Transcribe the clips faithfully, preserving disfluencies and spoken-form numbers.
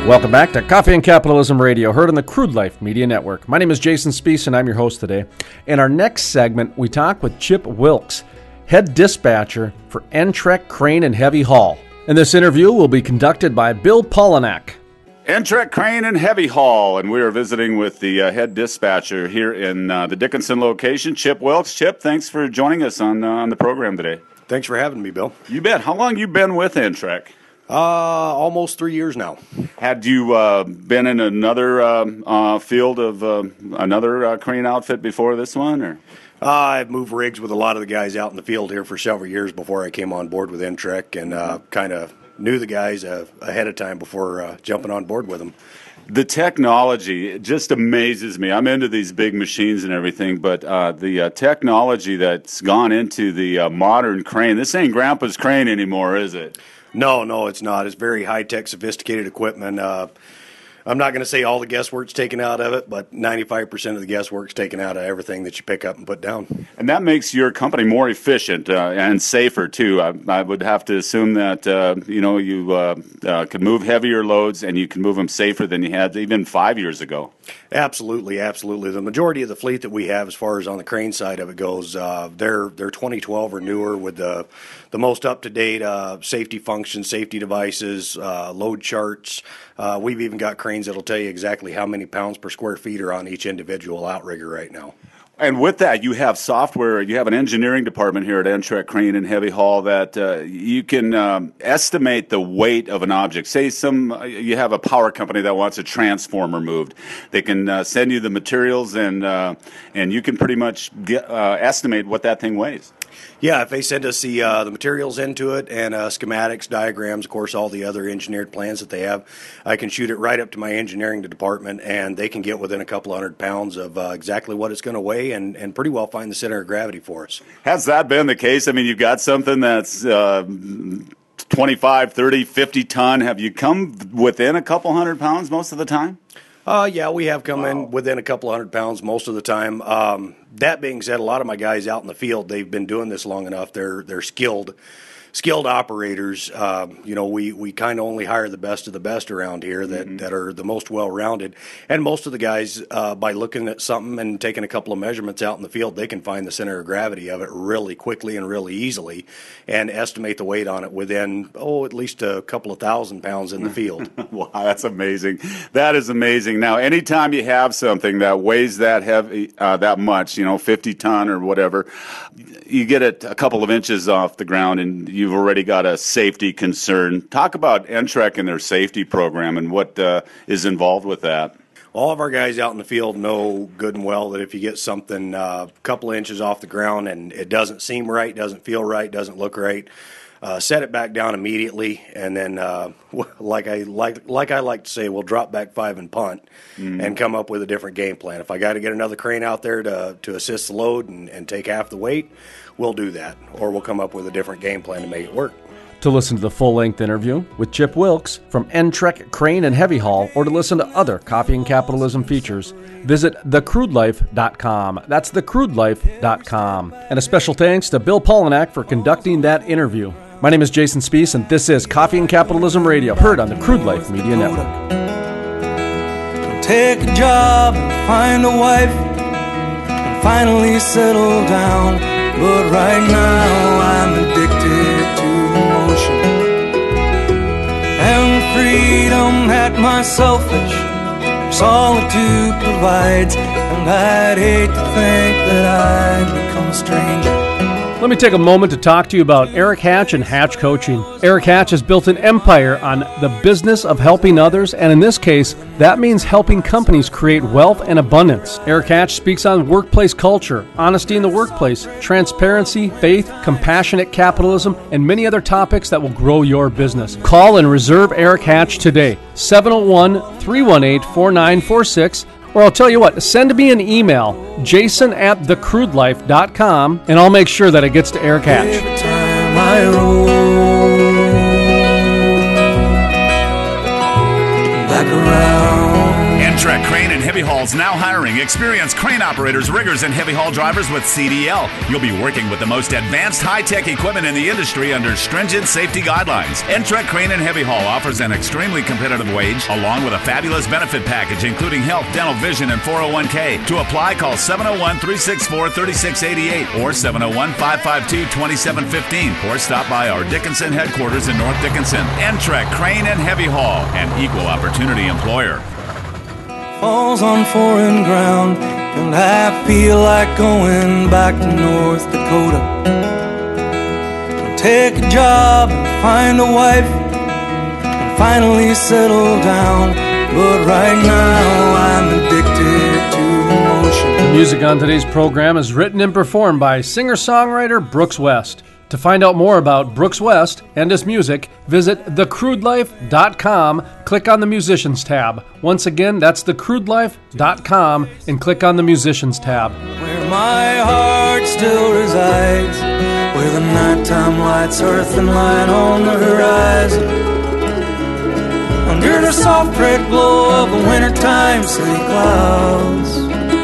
Welcome back to Coffee and Capitalism Radio, heard on the Crude Life Media Network. My name is Jason Spees, and I'm your host today. In our next segment, we talk with Chip Wilkes, head dispatcher for Entreck Crane and Heavy Haul. And this interview will be conducted by Bill Polinack. Entreck Crane and Heavy Haul, and we are visiting with the uh, head dispatcher here in uh, the Dickinson location, Chip Wilkes. Chip, thanks for joining us on uh, on the program today. Thanks for having me, Bill. You bet. How long you been with Entreck? Uh, almost three years now. Had you uh, been in another uh, uh, field of uh, another uh, crane outfit before this one, or? Uh, I've moved rigs with a lot of the guys out in the field here for several years before I came on board with Entreck, and uh, kind of knew the guys uh, ahead of time before uh, jumping on board with them. The technology, it just amazes me. I'm into these big machines and everything, but uh, the uh, technology that's gone into the uh, modern crane, this ain't Grandpa's crane anymore, is it? No, no, it's not. It's very high-tech, sophisticated equipment. Uh, I'm not going to say all the guesswork's taken out of it, but ninety-five percent of the guesswork's taken out of everything that you pick up and put down. And that makes your company more efficient uh, and safer, too. I, I would have to assume that, uh, you know, you uh, uh, could move heavier loads and you can move them safer than you had even five years ago. Absolutely, absolutely. The majority of the fleet that we have, as far as on the crane side of it goes, uh, they're they're twenty twelve or newer with the the most up-to-date uh, safety functions, safety devices, uh, load charts. Uh, we've even got cranes that'll tell you exactly how many pounds per square feet are on each individual outrigger right now. And with that, you have software, you have an engineering department here at Entreck Crane and Heavy Haul that uh, you can um, estimate the weight of an object. Say some uh, you have a power company that wants a transformer moved. They can uh, send you the materials, and uh, and you can pretty much get, uh, estimate what that thing weighs. Yeah, if they send us the uh, the materials into it and uh, schematics, diagrams, of course, all the other engineered plans that they have, I can shoot it right up to my engineering department, and they can get within a couple hundred pounds of uh, exactly what it's going to weigh and, and pretty well find the center of gravity for us. Has that been the case? I mean, you've got something that's uh, twenty-five, thirty, fifty ton. Have you come within a couple hundred pounds most of the time? Uh, yeah, we have come Wow. in within a couple hundred pounds most of the time. Um, that being said, a lot of my guys out in the field, they've been doing this long enough. They're they're skilled, skilled operators. Um, you know, we, we kind of only hire the best of the best around here that, mm-hmm. that are the most well-rounded. And most of the guys, uh, by looking at something and taking a couple of measurements out in the field, they can find the center of gravity of it really quickly and really easily and estimate the weight on it within, oh, at least a couple of thousand pounds in the field. Wow, that's amazing. That is amazing. Now, anytime you have something that weighs that heavy, uh, that much, you know, fifty ton or whatever, you get it a couple of inches off the ground and you've already got a safety concern. Talk about Entreck and their safety program and what uh, is involved with that. All of our guys out in the field know good and well that if you get something uh, a couple of inches off the ground and it doesn't seem right, doesn't feel right, doesn't look right, uh, set it back down immediately, and then, uh, like I like like I like to say, we'll drop back five and punt, mm. and come up with a different game plan. If I got to get another crane out there to to assist the load and, and take half the weight, we'll do that, or we'll come up with a different game plan to make it work. To listen to the full-length interview with Chip Wilkes from Entreck Crane and Heavy Haul, or to listen to other Coffee and Capitalism features, visit the crude life dot com. That's the crude life dot com. And a special thanks to Bill Polinack for conducting that interview. My name is Jason Spees, and this is Coffee and Capitalism Radio, heard on the Crude Life Media Network. Take a job and find a wife and finally settle down. But right now I'm addicted to motion and the freedom that my selfish solitude provides. And I'd hate to think that I'd become a stranger. Let me take a moment to talk to you about Eric Hatch and Hatch Coaching. Eric Hatch has built an empire on the business of helping others, and in this case, that means helping companies create wealth and abundance. Eric Hatch speaks on workplace culture, honesty in the workplace, transparency, faith, compassionate capitalism, and many other topics that will grow your business. Call and reserve Eric Hatch today, seven oh one, three one eight, four nine four six. Or I'll tell you what, send me an email, jason at the crude life dot com, and I'll make sure that it gets to Eric Hatch. Every time I roll back around. Amtrak Crane and Heavy Haul's now hiring experienced crane operators, riggers, and heavy haul drivers with C D L. You'll be working with the most advanced high-tech equipment in the industry under stringent safety guidelines. Amtrak Crane and Heavy Haul offers an extremely competitive wage along with a fabulous benefit package including health, dental, vision, and four oh one k. To apply, call seven oh one, three six four, three six eight eight or seven oh one, five five two, two seven one five or stop by our Dickinson headquarters in North Dickinson. Amtrak Crane and Heavy Haul, an equal opportunity employer. Falls on foreign ground, and I feel like going back to North Dakota. Take a job and find a wife and finally settle down. But right now I'm addicted to motion. The music on today's program is written and performed by singer-songwriter Brooks West. To find out more about Brooks West and his music, visit the crude life dot com, click on the Musicians tab. Once again, that's the crude life dot com and click on the Musicians tab. Where my heart still resides, where the nighttime lights earth and line on the horizon, under the soft red glow of a wintertime city clouds.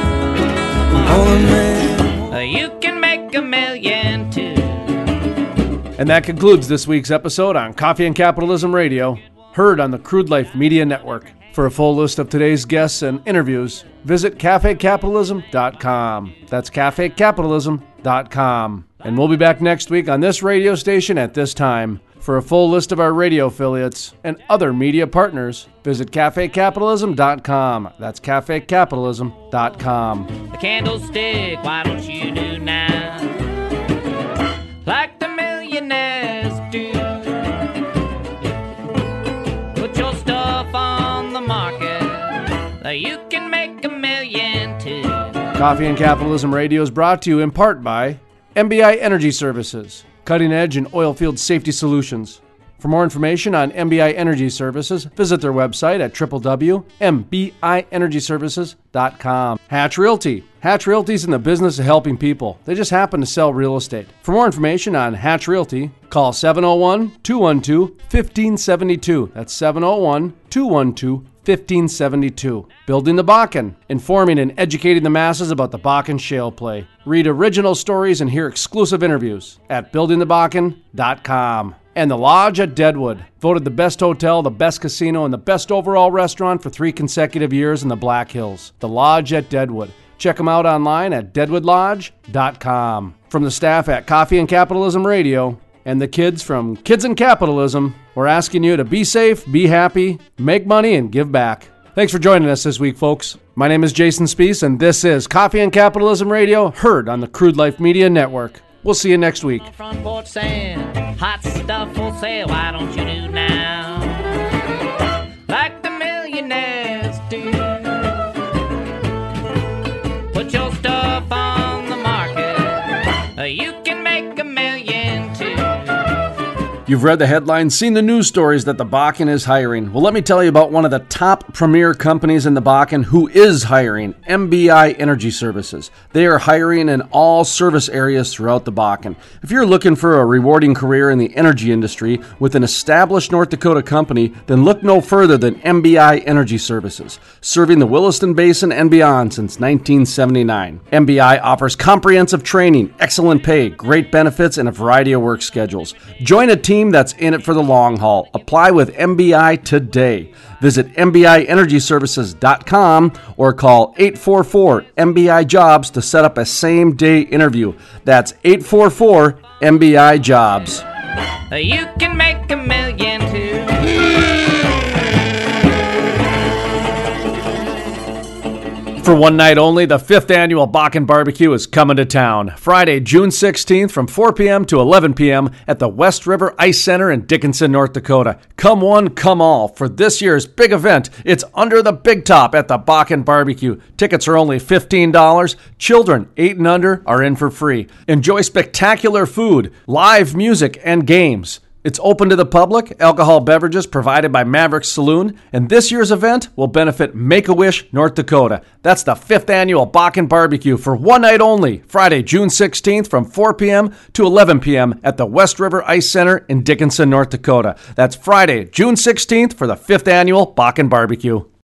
You can make a million too. And that concludes this week's episode on Coffee and Capitalism Radio, heard on the Crude Life Media Network. For a full list of today's guests and interviews, visit cafe capitalism dot com. That's cafe capitalism dot com. And we'll be back next week on this radio station at this time. For a full list of our radio affiliates and other media partners, visit cafe capitalism dot com. That's cafe capitalism dot com. The candlestick, why don't you do now? Like the millionaires do. Put your stuff on the market. You can make a million too. Coffee and Capitalism Radio is brought to you in part by M B I Energy Services, cutting edge in oil field safety solutions. For more information on M B I Energy Services, visit their website at w w w dot m b i energy services dot com. Hatch Realty. Hatch Realty is in the business of helping people. They just happen to sell real estate. For more information on Hatch Realty, call seven oh one, two one two, one five seven two. That's seven oh one, two one two, one five seven two. Building the Bakken, informing and educating the masses about the Bakken shale play. Read original stories and hear exclusive interviews at building the bakken dot com. And the Lodge at Deadwood, voted the best hotel, the best casino, and the best overall restaurant for three consecutive years in the Black Hills. The Lodge at Deadwood. Check them out online at deadwood lodge dot com. From the staff at Coffee and Capitalism Radio and the kids from Kids and Capitalism, we're asking you to be safe, be happy, make money, and give back. Thanks for joining us this week, folks. My name is Jason Spees, and this is Coffee and Capitalism Radio, heard on the Crude Life Media Network. We'll see you next week. Front porch saying, hot stuff for sale, why don't you do now? Like the millionaires do. Put your stuff on the market. You can make a million too. You've read the headlines, seen the news stories that the Bakken is hiring. Well, let me tell you about one of the top premier companies in the Bakken who is hiring, M B I Energy Services. They are hiring in all service areas throughout the Bakken. If you're looking for a rewarding career in the energy industry with an established North Dakota company, then look no further than M B I Energy Services, serving the Williston Basin and beyond since nineteen seventy-nine. M B I offers comprehensive training, excellent pay, great benefits, and a variety of work schedules. Join a team that's in it for the long haul. Apply with M B I today. Visit m b i energy services dot com or call eight four four M B I jobs to set up a same-day interview. That's eight four four M B I jobs. You can make a million too. For one night only, the fifth annual Bakken Barbecue is coming to town. Friday, June sixteenth from four p.m. to eleven p.m. at the West River Ice Center in Dickinson, North Dakota. Come one, come all. For this year's big event, it's under the big top at the Bakken Barbecue. Tickets are only fifteen dollars. Children eight and under are in for free. Enjoy spectacular food, live music, and games. It's open to the public, alcohol beverages provided by Maverick Saloon, and this year's event will benefit Make-A-Wish, North Dakota. That's the fifth annual Bakken Barbecue for one night only, Friday, June sixteenth from four p.m. to eleven p.m. at the West River Ice Center in Dickinson, North Dakota. That's Friday, June sixteenth for the fifth annual Bakken Barbecue.